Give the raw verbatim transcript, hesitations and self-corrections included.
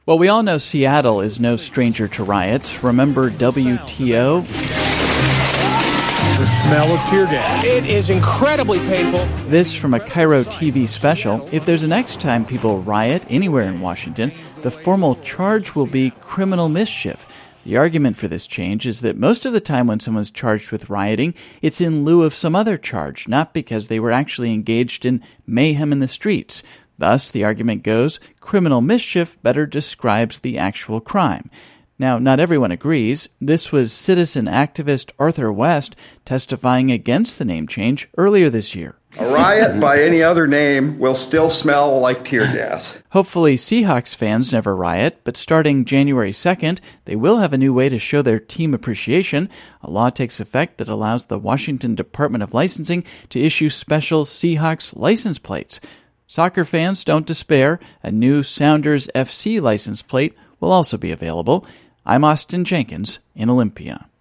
Well, we all know Seattle is no stranger to riots. Remember W T O? The smell of tear gas. It is incredibly painful. This from a Cairo T V special. If there's a next time people riot anywhere in Washington, the formal charge will be criminal mischief. The argument for this change is that most of the time when someone's charged with rioting, it's in lieu of some other charge, not because they were actually engaged in mayhem in the streets. Thus, the argument goes, criminal mischief better describes the actual crime. Now, not everyone agrees. This was citizen activist Arthur West testifying against the name change earlier this year. A riot by any other name will still smell like tear gas. Hopefully, Seahawks fans never riot, but starting January second, they will have a new way to show their team appreciation. A law takes effect that allows the Washington Department of Licensing to issue special Seahawks license plates. Soccer fans, don't despair. A new Sounders F C license plate will also be available. I'm Austin Jenkins in Olympia.